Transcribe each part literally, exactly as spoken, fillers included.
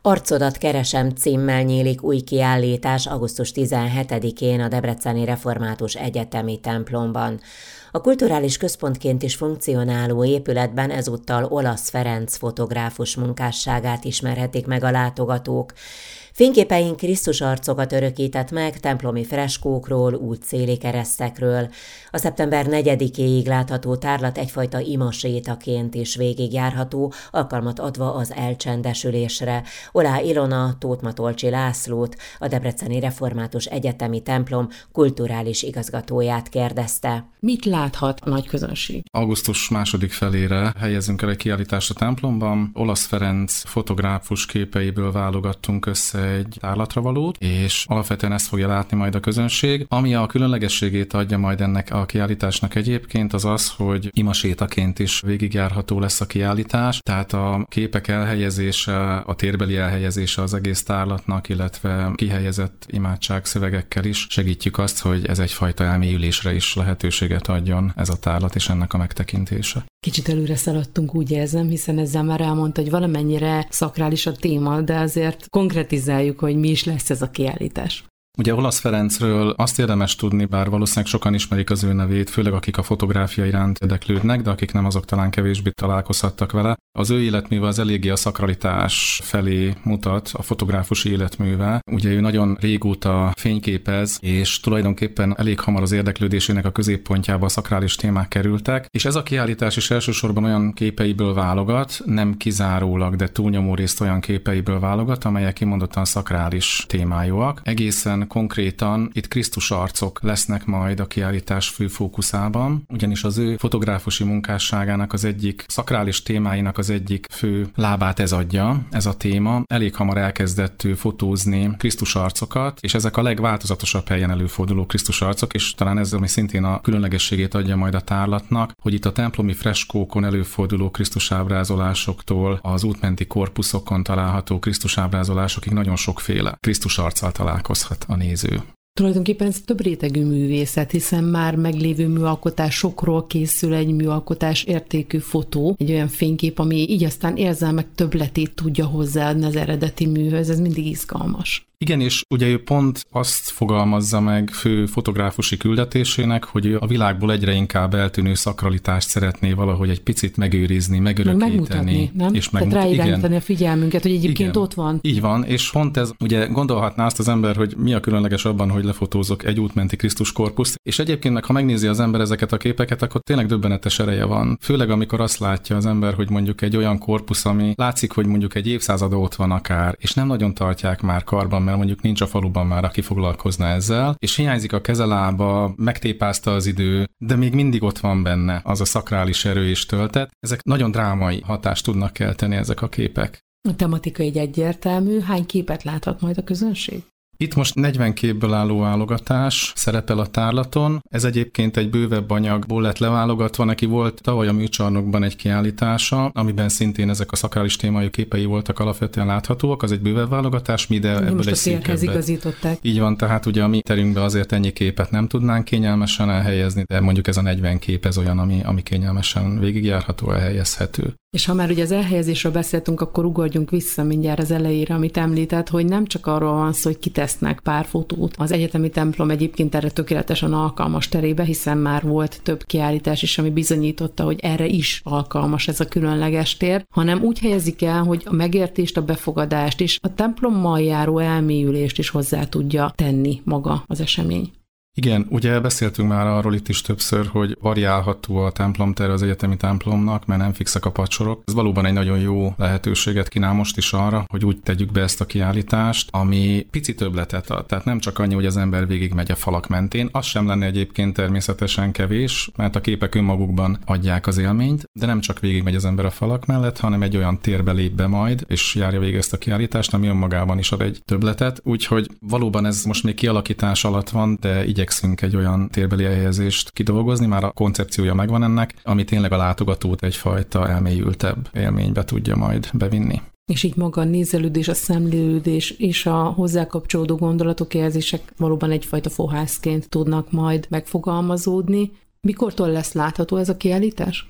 Arcodat keresem címmel nyílik új kiállítás augusztus tizenhetedikén a Debreceni Református Egyetemi Templomban. A kulturális központként is funkcionáló épületben ezúttal Olasz Ferenc fotográfus munkásságát ismerhetik meg a látogatók. Fényképein Krisztus arcokat örökített meg templomi freskókról, útszéli keresztekről. A szeptember negyedikéig látható tárlat egyfajta imasétaként is végigjárható, alkalmat adva az elcsendesülésre. Olá Ilona Tóth Matolcsi Lászlót, a Debreceni Református Egyetemi Templom kulturális igazgatóját kérdezte. Mit láthat a nagy közönség? Augusztus második felére helyezünk el egy kiállítást a templomban. Olasz Ferenc fotográfus képeiből válogattunk össze egy tárlatra valót, és alapvetően ezt fogja látni majd a közönség. Ami a különlegességét adja majd ennek a kiállításnak egyébként, az az, hogy imasétaként is végigjárható lesz a kiállítás, tehát a képek elhelyezése, a térbeli elhelyezése az egész tárlatnak, illetve kihelyezett imádságszövegekkel is segítjük azt, hogy ez egyfajta elmélyülésre is lehetőséget adjon ez a tárlat és ennek a megtekintése. Kicsit előre szaladtunk, úgy érzem, hiszen ezzel már elmondta, hogy valamennyire szakrális a téma, de azért konkretizáljuk, hogy mi is lesz ez a kiállítás. Ugye Olasz Ferencről azt érdemes tudni, bár valószínűleg sokan ismerik az ő nevét, főleg akik a fotográfia iránt érdeklődnek, de akik nem, azok talán kevésbé találkozhattak vele. Az ő életműve az eléggé a szakralitás felé mutat, a fotográfus életműve. Ugye ő nagyon régóta fényképez, és tulajdonképpen elég hamar az érdeklődésének a középpontjába a szakrális témák kerültek, és ez a kiállítás is elsősorban olyan képeiből válogat, nem kizárólag, de túlnyomó részt olyan képeiből válogat, amelyek kimondottan szakrális témájúak. Egészen konkrétan itt Krisztus arcok lesznek majd a kiállítás fő fókuszában, ugyanis az ő fotográfusi munkásságának az egyik szakrális témáinak az egyik fő lábát ez adja, ez a téma. Elég hamar elkezdett ő fotózni Krisztus arcokat, és ezek a legváltozatosabb helyen előforduló Krisztus arcok, és talán ez, ami szintén a különlegességét adja majd a tárlatnak, hogy itt a templomi freskókon előforduló Krisztus ábrázolásoktól az útmenti korpuszokon található Krisztus ábrázolásokig nagyon sokféle Krisztus arccal találkozhat a néző. Tulajdonképpen ez több rétegű művészet, hiszen már meglévő műalkotásokról készül egy műalkotás értékű fotó, egy olyan fénykép, ami így aztán érzelmek többletét tudja hozzáadni az eredeti műhöz, ez mindig izgalmas. Igen, és ugye ő pont azt fogalmazza meg fő fotográfusi küldetésének, hogy ő a világból egyre inkább eltűnő szakralitást szeretné valahogy egy picit megőrizni, megörökíteni. Meg megmutatni, nem? És Tehát ráirányítani a figyelmünket, hogy egyébként igen, ott van. Így van, és pont ez, ugye gondolhatná azt az ember, hogy mi a különleges abban, hogy lefotózok egy útmenti Krisztus korpuszt, és egyébként meg, ha megnézi az ember ezeket a képeket, akkor tényleg döbbenetes ereje van. Főleg amikor azt látja az ember, hogy mondjuk egy olyan korpusz, ami látszik, hogy mondjuk egy évszázada ott van akár, és nem nagyon tartják már karban, mert mondjuk nincs a faluban már, aki foglalkozna ezzel, és hiányzik a kezelába, megtépázta az idő, de még mindig ott van benne az a szakrális erő és töltet. Ezek nagyon drámai hatást tudnak kelteni ezek a képek. A tematika így egyértelmű. Hány képet láthat majd a közönség? Itt most negyven képből álló válogatás szerepel a tárlaton. Ez egyébként egy bővebb anyagból lett leválogatva. Neki volt tavaly a műcsarnokban egy kiállítása, amiben szintén ezek a szakrális témájú képei voltak alapvetően láthatóak. Az egy bővebb válogatás, mi de ebből most egy a térhez igazították. Így van, tehát ugye a mi terünkben azért ennyi képet nem tudnánk kényelmesen elhelyezni, de mondjuk ez a negyven kép ez olyan, ami, ami kényelmesen végigjárható, elhelyezhető. És ha már ugye az elhelyezésről beszéltünk, akkor ugorjunk vissza mindjárt az elejére, amit említett, hogy nem csak arról van szó, hogy kitesznek pár fotót. Az egyetemi templom egyébként erre tökéletesen alkalmas terébe, hiszen már volt több kiállítás is, ami bizonyította, hogy erre is alkalmas ez a különleges tér, hanem úgy helyezik el, hogy a megértést, a befogadást és a templommal járó elmélyülést is hozzá tudja tenni maga az esemény. Igen, ugye beszéltünk már arról itt is többször, hogy variálható a templomtere az egyetemi templomnak, mert nem fixek a padsorok. Ez valóban egy nagyon jó lehetőséget kínál most is arra, hogy úgy tegyük be ezt a kiállítást, ami pici többletet ad. Tehát nem csak annyi, hogy az ember végigmegy a falak mentén, az sem lenne egyébként természetesen kevés, mert a képek önmagukban adják az élményt, de nem csak végigmegy az ember a falak mellett, hanem egy olyan térbe lép be majd, és járja végig ezt a kiállítást, ami önmagában is ad egy többletet. Úgyhogy valóban ez most még kialakítás alatt van, de igyekszünk egy olyan térbeli elhelyezést kidolgozni, már a koncepciója megvan ennek, ami tényleg a látogatót egyfajta elmélyültebb élménybe tudja majd bevinni. És így maga a nézelődés, a szemlélődés és a hozzá kapcsolódó gondolatok, érzések valóban egyfajta fohászként tudnak majd megfogalmazódni. Mikortól lesz látható ez a kiállítás?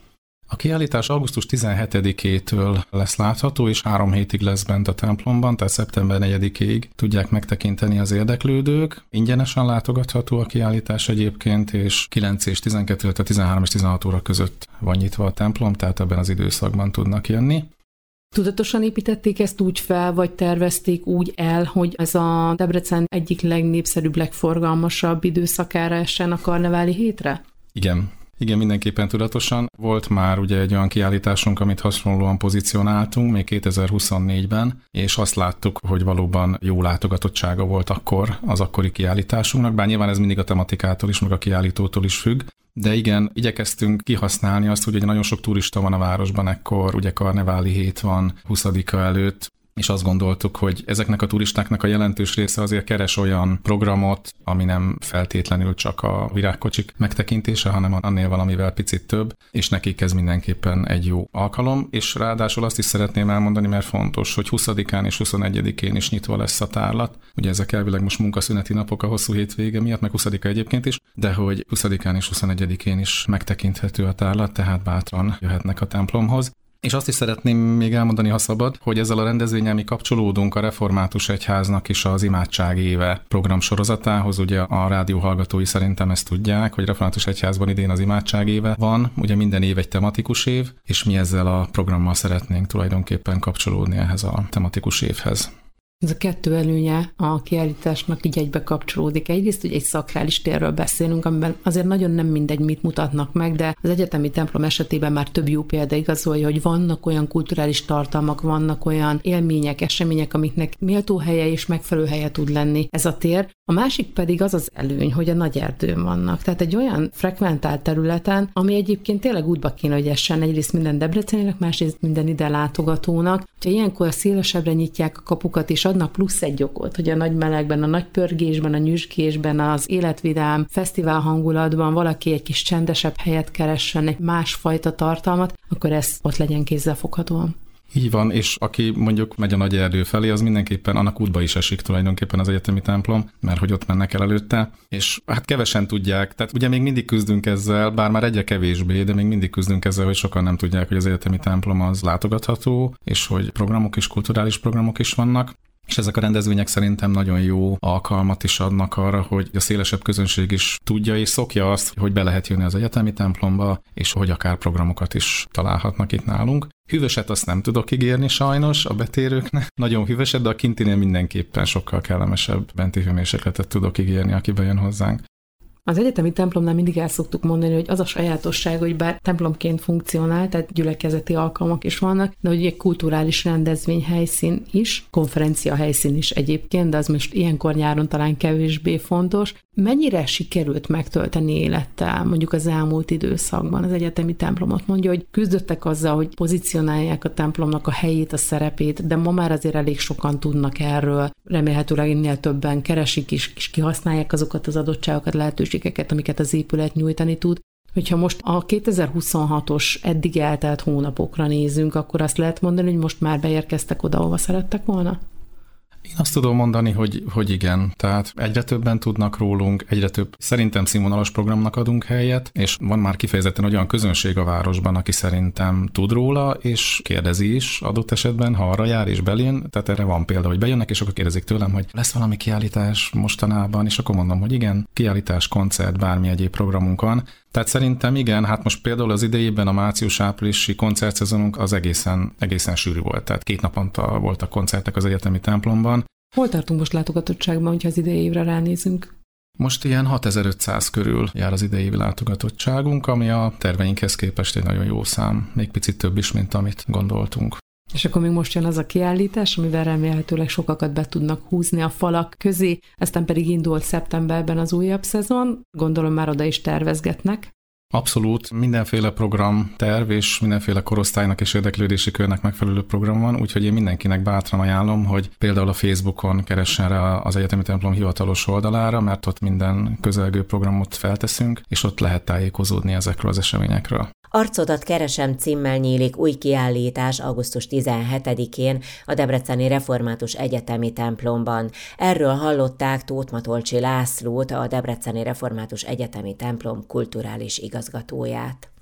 A kiállítás augusztus tizenhetedikétől lesz látható, és három hétig lesz bent a templomban, tehát szeptember negyedikéig tudják megtekinteni az érdeklődők. Ingyenesen látogatható a kiállítás egyébként, és kilenc és tizenkettő, illetve tizenhárom és tizenhat óra között van nyitva a templom, tehát ebben az időszakban tudnak jönni. Tudatosan építették ezt úgy fel, vagy tervezték úgy el, hogy ez a Debrecen egyik legnépszerűbb, legforgalmasabb időszakára essen a karneváli hétre? Igen. Igen, mindenképpen tudatosan. Volt már ugye egy olyan kiállításunk, amit hasonlóan pozícionáltunk még kétezer-huszonnégyben, és azt láttuk, hogy valóban jó látogatottsága volt akkor az akkori kiállításunknak, bár nyilván ez mindig a tematikától is, meg a kiállítótól is függ. De igen, igyekeztünk kihasználni azt, hogy ugye nagyon sok turista van a városban ekkor, ugye karneváli hét van huszadika előtt, és azt gondoltuk, hogy ezeknek a turistáknak a jelentős része azért keres olyan programot, ami nem feltétlenül csak a virágkocsik megtekintése, hanem annél valamivel picit több, és nekik ez mindenképpen egy jó alkalom, és ráadásul azt is szeretném elmondani, mert fontos, hogy huszadikán és huszonegyedikén is nyitva lesz a tárlat. Ugye ezek elvileg most munkaszüneti napok a hosszú hétvége miatt, meg huszadika egyébként is, de hogy huszadikán és huszonegyedikén is megtekinthető a tárlat, tehát bátran jöhetnek a templomhoz. És azt is szeretném még elmondani, ha szabad, hogy ezzel a rendezvényel mi kapcsolódunk a Református Egyháznak is az Imádság éve programsorozatához. Ugye a rádió hallgatói szerintem ezt tudják, hogy Református Egyházban idén az Imádság éve van, ugye minden év egy tematikus év, és mi ezzel a programmal szeretnénk tulajdonképpen kapcsolódni ehhez a tematikus évhez. Ez a kettő előnye a kiállításnak így egybe kapcsolódik. Egyrészt ugye egy szakrális térről beszélünk, amiben azért nagyon nem mindegy, mit mutatnak meg, de az egyetemi templom esetében már több jó példa igazolja, hogy vannak olyan kulturális tartalmak, vannak olyan élmények, események, amiknek méltó helye és megfelelő helye tud lenni ez a tér. A másik pedig az az előny, hogy a nagy erdőn vannak. Tehát egy olyan frekventált területen, ami egyébként tényleg útba kéne, hogy essen egyrészt minden debreceninek, másrészt minden ide látogatónak. Ha ilyenkor szélesebbre nyitják a kapukat, és adnak plusz egy okot, hogy a nagy melegben, a nagy pörgésben, a nyüzsgésben, az életvidám fesztivál hangulatban valaki egy kis csendesebb helyet keressen, egy másfajta tartalmat, akkor ez ott legyen kézzelfoghatóan. Így van, és aki mondjuk megy a nagy erdő felé, az mindenképpen annak útba is esik tulajdonképpen az egyetemi templom, mert hogy ott mennek el előtte, és hát kevesen tudják, tehát ugye még mindig küzdünk ezzel, bár már egyre kevésbé, de még mindig küzdünk ezzel, hogy sokan nem tudják, hogy az egyetemi templom az látogatható, és hogy programok és kulturális programok is vannak. És ezek a rendezvények szerintem nagyon jó alkalmat is adnak arra, hogy a szélesebb közönség is tudja és szokja azt, hogy be lehet jönni az egyetemi templomba, és hogy akár programokat is találhatnak itt nálunk. Hűvöset azt nem tudok ígérni sajnos a betérőknek. Nagyon hűvöset, de a kintinél mindenképpen sokkal kellemesebb benti hőmérsékletet tudok ígérni, aki bejön hozzánk. Az egyetemi templomnál mindig el szoktuk mondani, hogy az a sajátosság, hogy bár templomként funkcionál, tehát gyülekezeti alkalmak is vannak, de hogy egy kulturális rendezvény helyszín is, konferencia helyszín is egyébként, de az most ilyenkor nyáron talán kevésbé fontos. Mennyire sikerült megtölteni élettel mondjuk az elmúlt időszakban az egyetemi templomot? Mondja, hogy küzdöttek azzal, hogy pozícionálják a templomnak a helyét, a szerepét, de ma már azért elég sokan tudnak erről. Remélhetőleg ennél többen keresik is, és kihasználják azokat az adottságokat, lehetőségeket, amiket az épület nyújtani tud. Hogyha most a kétezer-huszonhatos eddig eltelt hónapokra nézünk, akkor azt lehet mondani, hogy most már beérkeztek oda, ahova szerettek volna? Én azt tudom mondani, hogy, hogy igen, tehát egyre többen tudnak rólunk, egyre több szerintem színvonalas programnak adunk helyet, és van már kifejezetten olyan közönség a városban, aki szerintem tud róla, és kérdezi is adott esetben, ha arra jár és belén, tehát erre van példa, hogy bejönnek, és akkor kérdezik tőlem, hogy lesz valami kiállítás mostanában, és akkor mondom, hogy igen, kiállítás, koncert, bármi egyéb programunk van. Tehát szerintem igen, hát most például az idejében a március-áprilisi koncertszezonunk az egészen, egészen sűrű volt, tehát két naponta voltak koncertek az egyetemi templomban. Hol tartunk most látogatottságban, hogyha az idei évre ránézünk? Most ilyen hatezer-ötszáz körül jár az idei látogatottságunk, ami a terveinkhez képest egy nagyon jó szám, még picit több is, mint amit gondoltunk. És akkor még most jön az a kiállítás, amivel remélhetőleg sokakat be tudnak húzni a falak közé, aztán pedig indult szeptemberben az újabb szezon, gondolom már oda is tervezgetnek. Abszolút, mindenféle program terv és mindenféle korosztálynak és érdeklődési körnek megfelelő program van, úgyhogy én mindenkinek bátran ajánlom, hogy például a Facebookon keressen rá az egyetemi templom hivatalos oldalára, mert ott minden közelgő programot felteszünk, és ott lehet tájékozódni ezekről az eseményekről. Arcodat keresem címmel nyílik új kiállítás augusztus tizenhetedikén a Debreceni Református Egyetemi templomban. Erről hallották Tóth Matolcsy Lászlót, a Debreceni Református Egyetemi templom kulturális igazgatóját.